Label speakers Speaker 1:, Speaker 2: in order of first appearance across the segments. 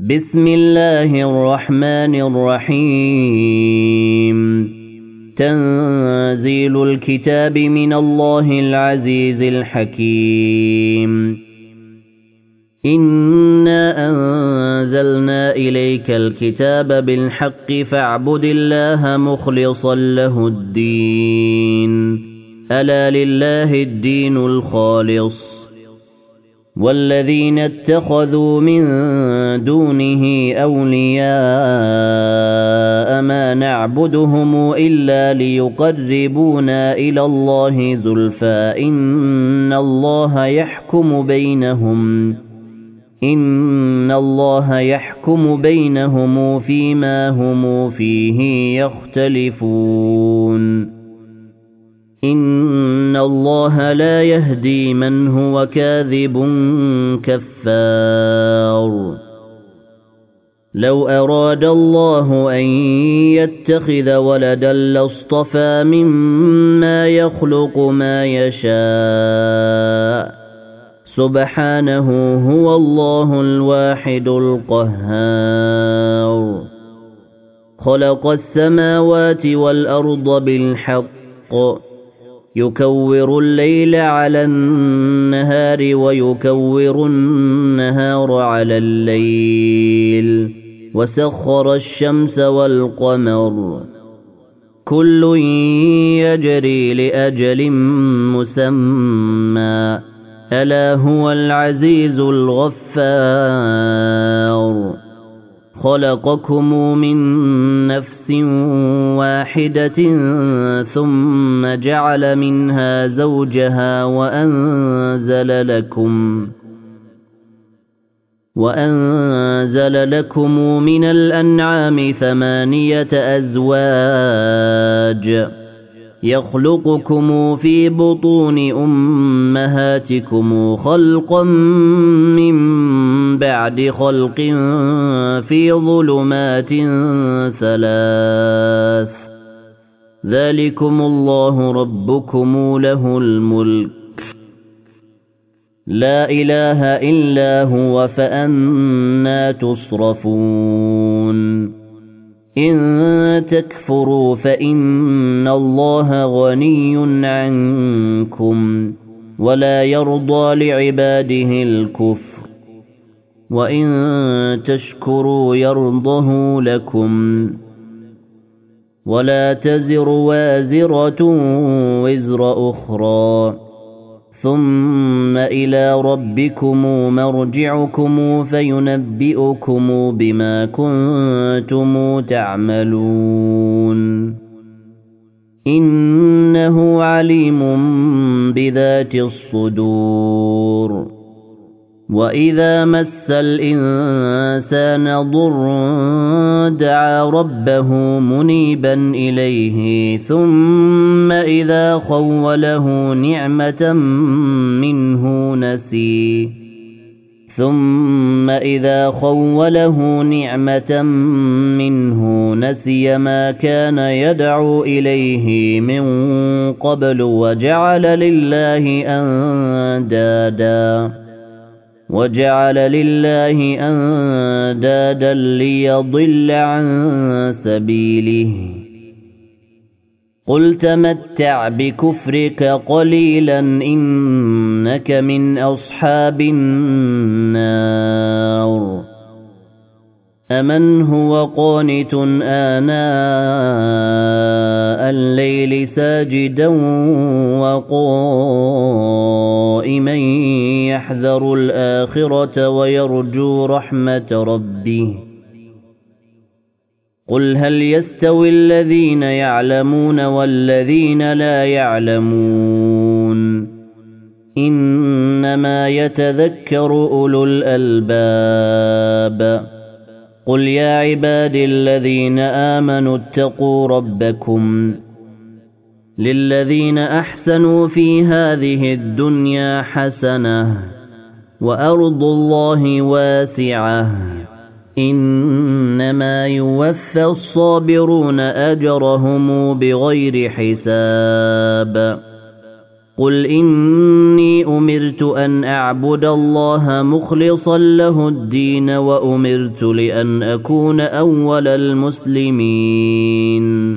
Speaker 1: بسم الله الرحمن الرحيم تنزيل الكتاب من الله العزيز الحكيم إنا أنزلنا إليك الكتاب بالحق فاعبد الله مخلصا له الدين ألا لله الدين الخالص والذين اتخذوا من دونه أولياء ما نعبدهم إلا ليقربونا إلى الله زلفى إن الله يحكم بينهم فيما هم فيه يختلفون إن الله لا يهدي من هو كاذب كفار لو أراد الله أن يتخذ ولدا لاصطفى مما يخلق ما يشاء سبحانه هو الله الواحد القهار خلق السماوات والأرض بالحق يكور الليل على النهار ويكور النهار على الليل وسخر الشمس والقمر كل يجري لأجل مسمى ألا هو العزيز الغفار خلقكم من نفس واحدة ثم جعل منها زوجها وأنزل لكم من الأنعام 8 أزواج يخلقكم في بطون أمهاتكم خلقا من بعد خلق في ظلمات 3 ذلكم الله ربكم له الملك لا إله إلا هو فأنى تصرفون إن تكفروا فإن الله غني عنكم ولا يرضى لعباده الكفر وإن تشكروا يرضه لكم ولا تزر وازرة وزر أخرى ثم إلى ربكم مرجعكم فينبئكم بما كنتم تعملون إنه عليم بذات الصدور وإذا مس الإنسان ضر دعا ربه منيبا إليه ثم إذا خوله نعمة منه نسي ما كان يدعو إليه من قبل وجعل لله أندادا ليضل عن سبيله قل تمتع بكفرك قليلا إنك من أصحاب النار أمن هو قانت آناء الليل ساجدا وقائما يحذر الآخرة ويرجو رحمة ربه قل هل يستوي الذين يعلمون والذين لا يعلمون إنما يتذكر أولو الألباب قل يا عبادي الذين آمنوا اتقوا ربكم للذين أحسنوا في هذه الدنيا حسنة وأرض الله واسعة إنما يوفى الصابرون أجرهم بغير حساب قل إني أمرت أن أعبد الله مخلصا له الدين وأمرت لأن أكون أول المسلمين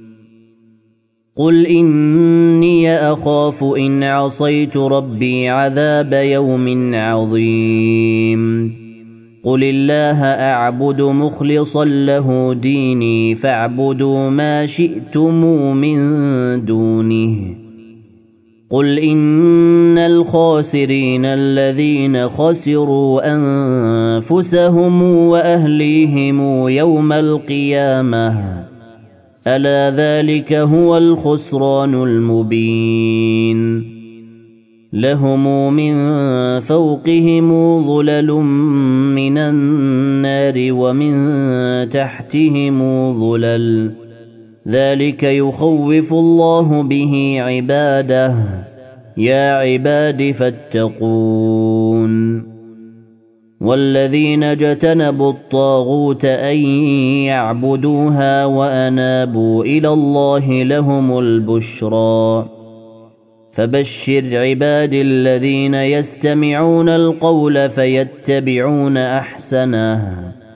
Speaker 1: قل إني أخاف إن عصيت ربي عذاب يوم عظيم قل الله أعبد مخلصا له ديني فاعبدوا ما شئتم من دونه قل إن الخاسرين الذين خسروا أنفسهم وأهليهم يوم القيامة ألا ذلك هو الخسران المبين لهم من فوقهم ظلل من النار ومن تحتهم ظلل ذلك يخوف الله به عباده يا عباد فاتقون والذين اجتنبوا الطاغوت أن يعبدوها وأنابوا إلى الله لهم البشرى فبشر عباد الذين يستمعون القول فيتبعون أحسنه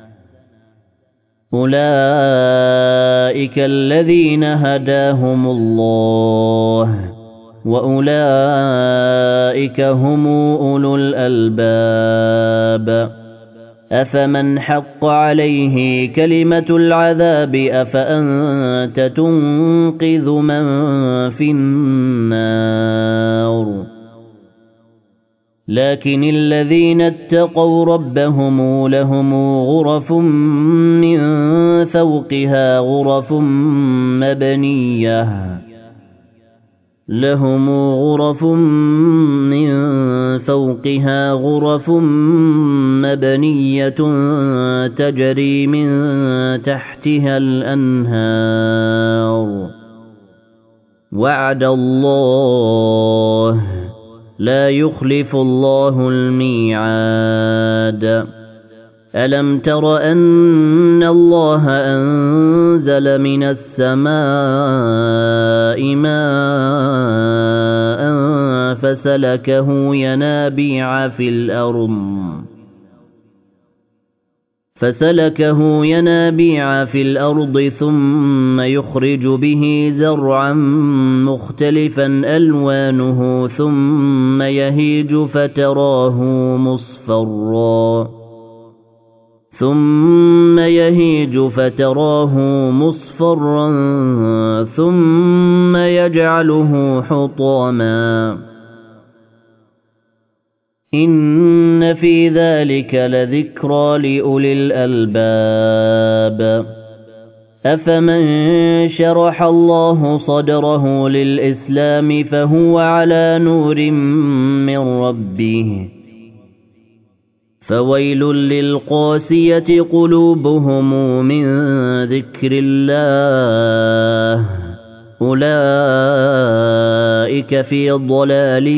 Speaker 1: أولئك الذين هداهم الله وأولئك هم أولو الألباب أفمن حق عليه كلمة العذاب أفأنت تنقذ من في النار لكن الذين اتقوا ربهم لهم غرف من فوقها غرف مبنية لهم غرف من فوقها غرف مبنية تجري من تحتها الأنهار وعد الله لا يخلف الله الميعاد ألم تر أن الله أنزل من السماء ماء فسلكه ينابيع في الأرض ثم يخرج به زرعا مختلفا ألوانه ثم يهيج فتراه مصفرا ثم يجعله حطاما إن في ذلك لذكرى لأولي الألباب أفمن شرح الله صدره للإسلام فهو على نور من ربه فويل للقاسية قلوبهم من ذكر الله أولئك في ضلال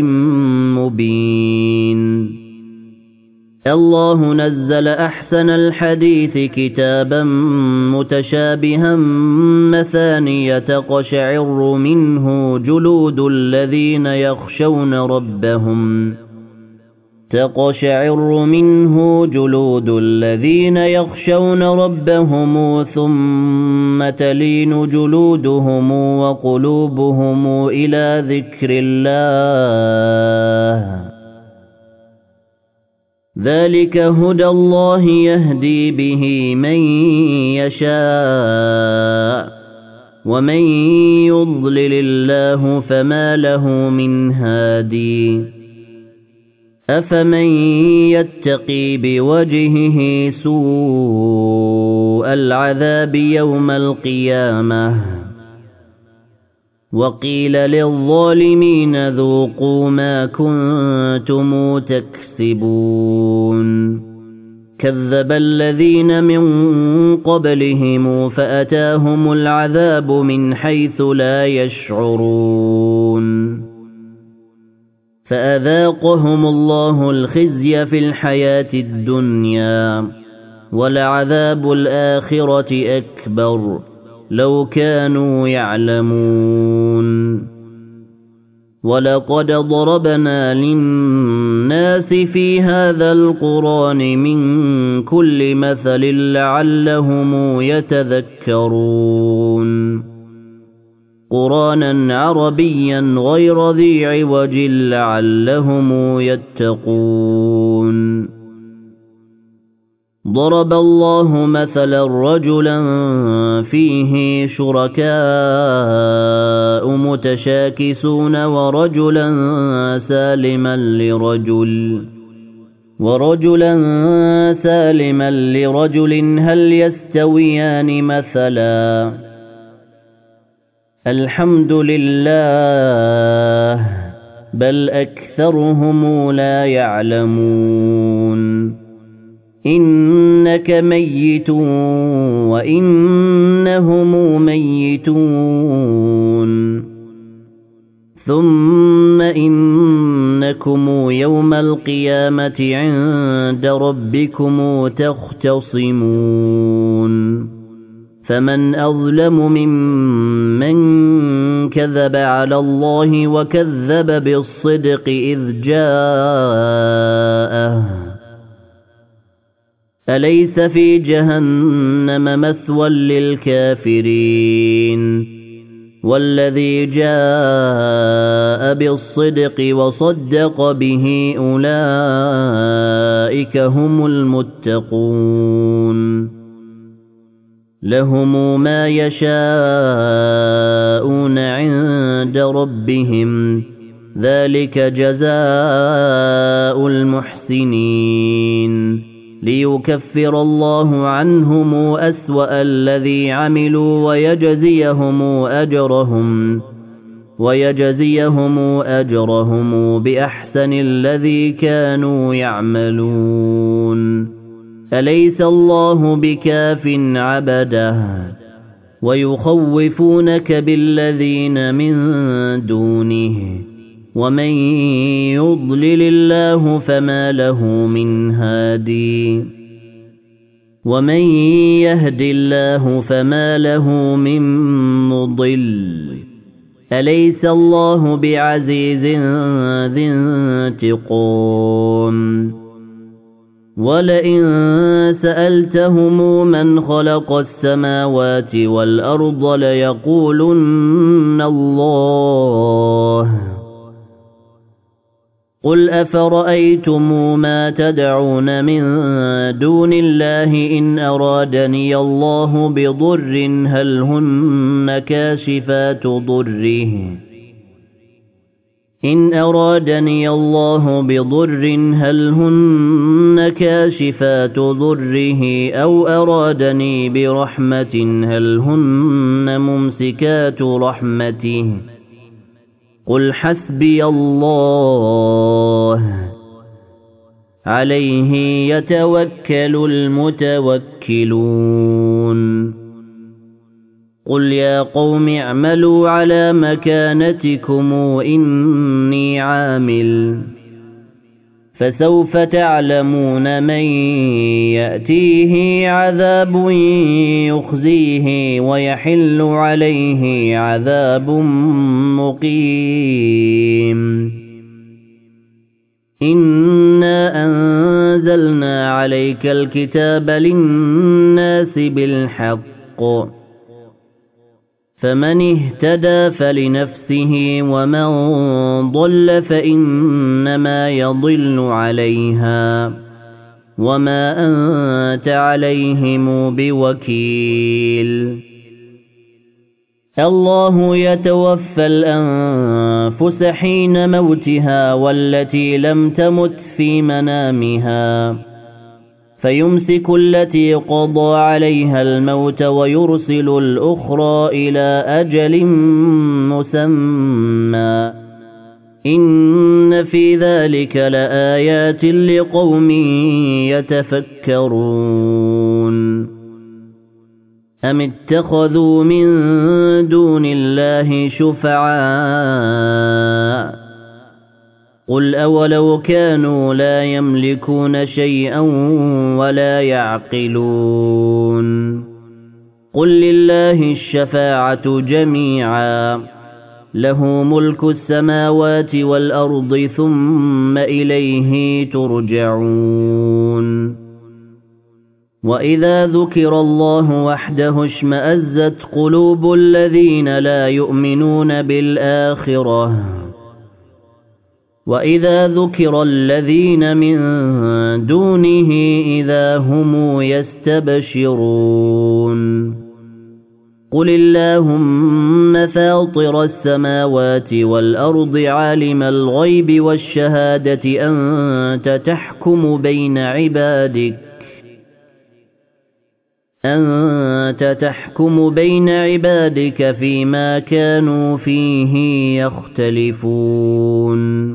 Speaker 1: مبين الله نزل أحسن الحديث كتابا متشابها مثانية تقشعر منه جلود الذين يخشون ربهم ثم تلين جلودهم وقلوبهم إلى ذكر الله ذلك هدى الله يهدي به من يشاء ومن يضلل الله فما له من هادي أفمن يتقي بوجهه سوء العذاب يوم القيامة وقيل للظالمين ذوقوا ما كنتم تكسبون كذب الذين من قبلهم فأتاهم العذاب من حيث لا يشعرون فأذاقهم الله الخزي في الحياة الدنيا ولعذاب الآخرة أكبر لو كانوا يعلمون ولقد ضربنا للناس في هذا القرآن من كل مثل لعلهم يتذكرون قرآنا عربيا غير ذي عوج لعلهم يتقون ضرب الله مثلا رجلا فيه شركاء متشاكسون ورجلا سالما لرجل هل يستويان مثلا الحمد لله بل أكثرهم لا يعلمون إنك ميت وإنهم ميتون ثم إنكم يوم القيامة عند ربكم تختصمون فمن أظلم ممن كذب على الله وكذب بالصدق إذ جاءه أليس في جهنم مثوى للكافرين والذي جاء بالصدق وصدق به أولئك هم المتقون لهم ما يشاءون عند ربهم ذلك جزاء المحسنين ليكفر الله عنهم أسوأ الذي عملوا ويجزيهم أجرهم بأحسن الذي كانوا يعملون أليس الله بكاف عبده ويخوفونك بالذين من دونه ومن يضلل الله فما له من هادي ومن يهد الله فما له من مضل أليس الله بعزيز ذي انتقام ولئن سألتهم من خلق السماوات والأرض ليقولن الله قل أفرأيتم ما تدعون من دون الله إن أرادني الله بضر هل هن كاشفات ضره أو أرادني برحمة هل هن ممسكات رحمته قل حسبي الله عليه يتوكل المتوكلون قل يا قوم اعملوا على مكانتكم إني عامل فسوف تعلمون من يأتيه عذاب يخزيه ويحل عليه عذاب مقيم إنا أنزلنا عليك الكتاب للناس بالحق فمن اهتدى فلنفسه ومن ضل فإنما يضل عليها وما أنت عليهم بوكيل الله يتوفى الأنفس حين موتها والتي لم تمت في منامها فيمسك التي قضى عليها الموت ويرسل الأخرى إلى أجل مسمى إن في ذلك لآيات لقوم يتفكرون أم اتخذوا من دون الله شفعاء قل أولو كانوا لا يملكون شيئا ولا يعقلون قل لله الشفاعة جميعا له ملك السماوات والأرض ثم إليه ترجعون وإذا ذكر الله وحده اشمأزت قلوب الذين لا يؤمنون بالآخرة وإذا ذكر الذين من دونه إذا هم يستبشرون قل اللهم فاطر السماوات والأرض عالم الغيب والشهادة أنت تحكم بين عبادك فيما كانوا فيه يختلفون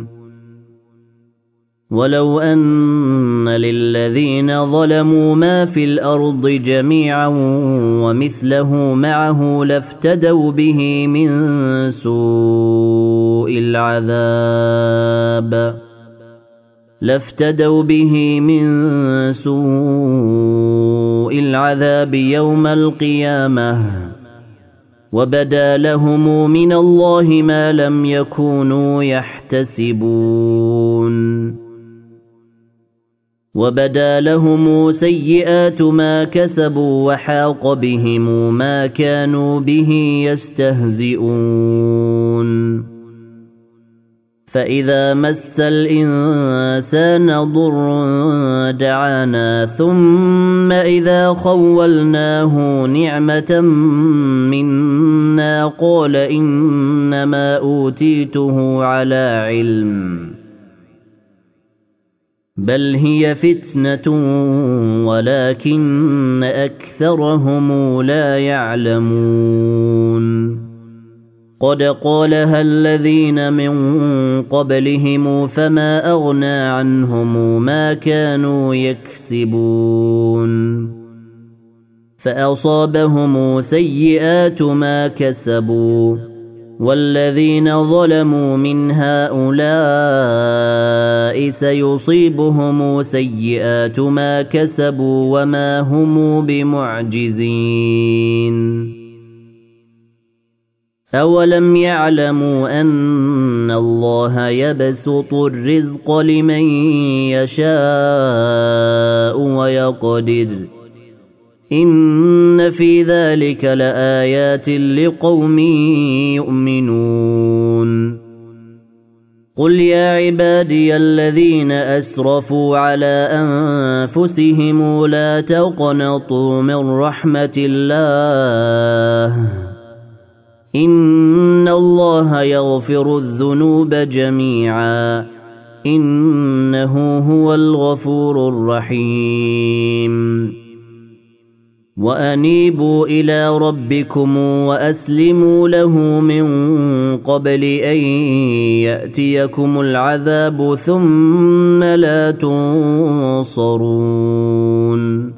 Speaker 1: ولو أن للذين ظلموا ما في الأرض جميعا ومثله معه لافتدوا به من سوء العذاب يوم القيامة وبدا لهم من الله ما لم يكونوا يحتسبون وبدا لهم سيئات ما كسبوا وحاق بهم ما كانوا به يستهزئون فإذا مس الإنسان ضر دعانا ثم إذا خولناه نعمة منا قال إنما أوتيته على علم بل هي فتنة ولكن أكثرهم لا يعلمون قد قالها الذين من قبلهم فما أغنى عنهم ما كانوا يكسبون فأصابهم سيئات ما كسبوا والذين ظلموا من هؤلاء سيصيبهم سيئات ما كسبوا وما هم بمعجزين أولم يعلموا أن الله يبسط الرزق لمن يشاء ويقدر إن في ذلك لآيات لقوم يؤمنون قل يا عبادي الذين أسرفوا على أنفسهم لا تقنطوا من رحمة الله إن الله يغفر الذنوب جميعا إنه هو الغفور الرحيم وأنيبوا إلى ربكم وأسلموا له من قبل أن يأتيكم العذاب ثم لا تنصرون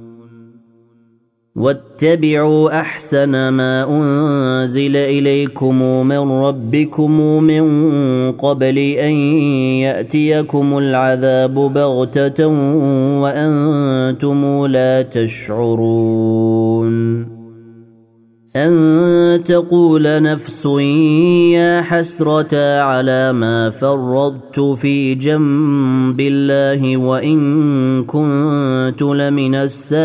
Speaker 1: واتبعوا أحسن ما أنزل إليكم من ربكم من قبل أن يأتيكم العذاب بغتة وأنتم لا تشعرون أن تقول نفس يا حسرة على ما فرطت في جنب الله وإن كنت لمن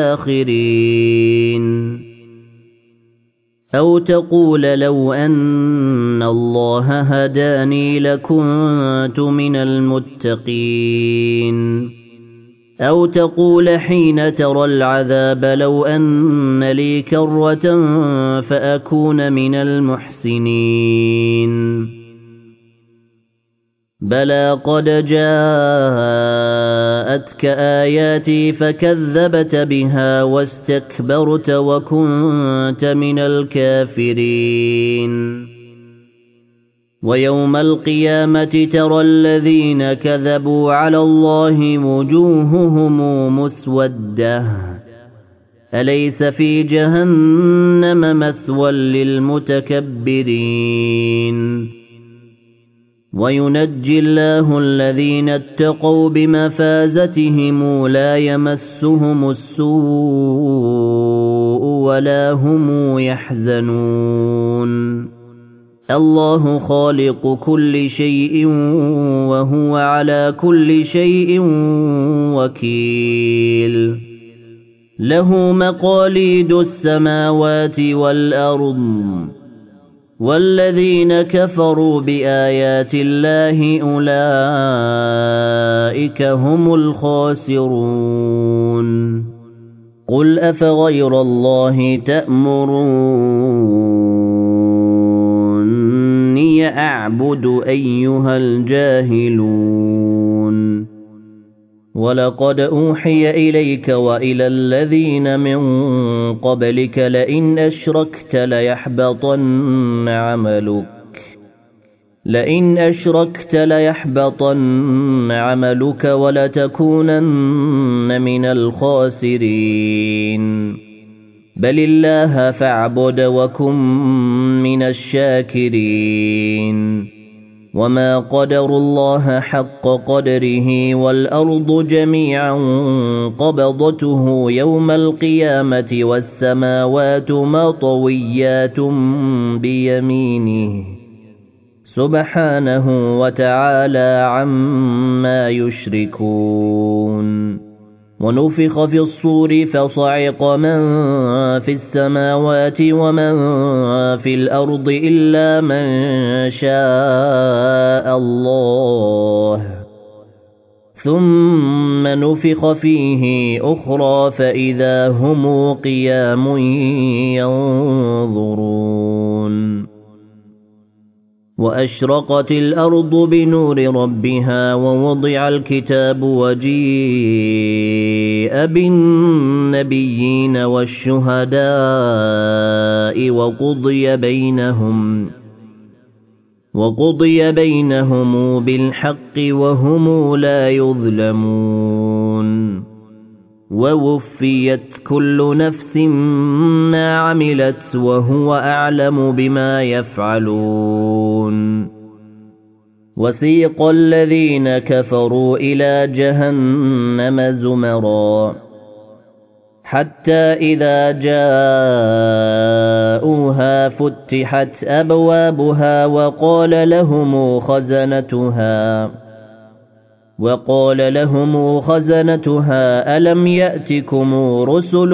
Speaker 1: الساخرين أو تقول لو أن الله هداني لكنت من المتقين أو تقول حين ترى العذاب لو أن لي كرة فأكون من المحسنين بلى قد جاءتك آياتي فكذبت بها واستكبرت وكنت من الكافرين ويوم القيامة ترى الذين كذبوا على الله وجوههم مسودة أليس في جهنم مثوى للمتكبرين وينجي الله الذين اتقوا بمفازتهم لا يمسهم السوء ولا هم يحزنون الله خالق كل شيء وهو على كل شيء وكيل له مقاليد السماوات والأرض والذين كفروا بآيات الله أولئك هم الخاسرون قل أفغير الله تأمروني أعبد أيها الجاهلون ولقد أوحي إليك وإلى الذين من قبلك لئن أشركت ليحبطن عملك ولتكونن من الخاسرين بل الله فاعبد وكن من الشاكرين وما قدروا الله حق قدره والأرض جميعا قبضته يوم القيامة والسماوات مطويات بيمينه سبحانه وتعالى عما يشركون ونفخ في الصور فصعق من في السماوات ومن في الأرض إلا من شاء الله ثم نفخ فيه أخرى فإذا هم قيام ينظرون وأشرقت الأرض بنور ربها ووضع الكتاب وجيء بالنبيين والشهداء وقضي بينهم بالحق وهم لا يظلمون ووفيت كل نفس ما عملت وهو أعلم بما يفعلون وسيق الذين كفروا إلى جهنم زمرا حتى إذا جاءوها فتحت أبوابها وقال لهم خزنتها ألم يأتكم رسل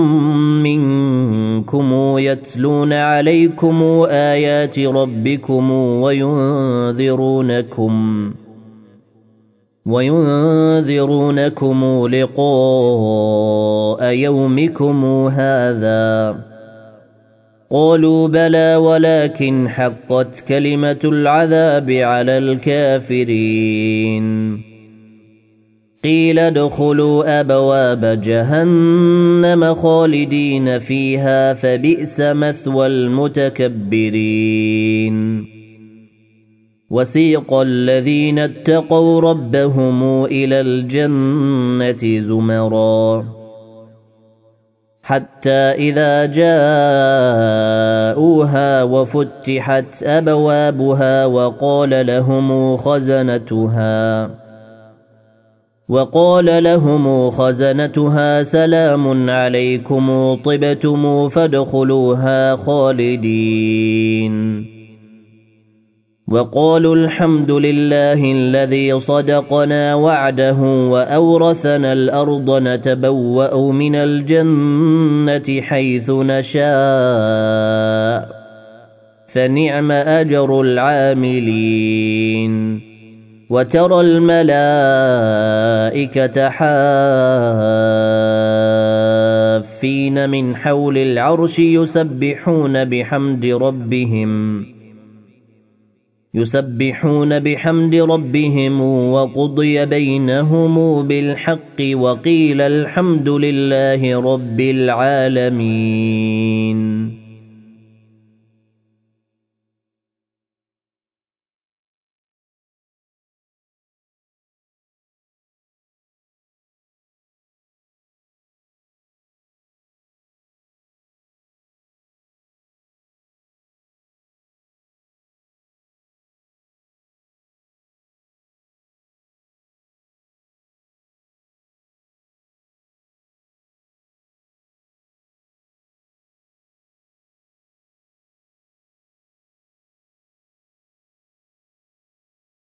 Speaker 1: منكم يتلون عليكم آيات ربكم وينذرونكم لقاء يومكم هذا قالوا بلى ولكن حقت كلمة العذاب على الكافرين قيل ادخلوا أبواب جهنم خالدين فيها فبئس مثوى المتكبرين وسيق الذين اتقوا ربهم إلى الجنة زمرا حتى إذا جاءوها وفتحت أبوابها وقال لهم خزنتها سلام عليكم طبتم فادخلوها خالدين وقالوا الحمد لله الذي صدقنا وعده وأورثنا الأرض نتبوأ من الجنة حيث نشاء فنعم أجر العاملين وترى الملائكة حافين من حول العرش يسبحون بحمد ربهم وقضي بينهم بالحق وقيل الحمد لله رب العالمين